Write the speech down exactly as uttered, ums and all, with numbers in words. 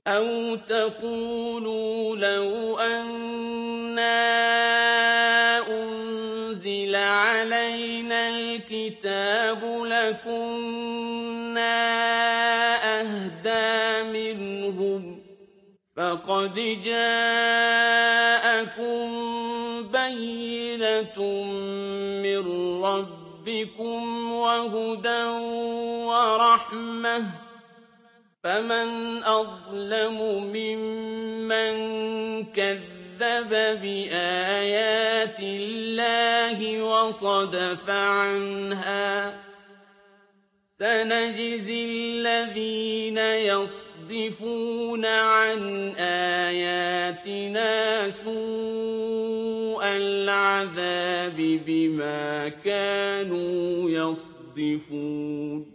أَوْ تَقُولُوا لَوْ أَنَّا أُنزِلَ عَلَيْنَا الْكِتَابُ لَكُنَّا أَهْدَىٰ مِنْهُمْ ۚ فَقَدْ جَاءَكُم بَيِّنَةٌ مِّن رَّبِّكُمْ وَهُدًى وَرَحْمَةٌ ۚ فَمَنْ أَظْلَمُ مِمَّن كَذَّبَ بِآيَاتِ اللَّهِ وَصَدَفَ عَنْهَا ۗ سَنَجْزِي الَّذِينَ يَصْدِفُونَ عَنْ آيَاتِنَا سُوءَ الْعَذَابِ بِمَا كَانُوا يَصْدِفُونَ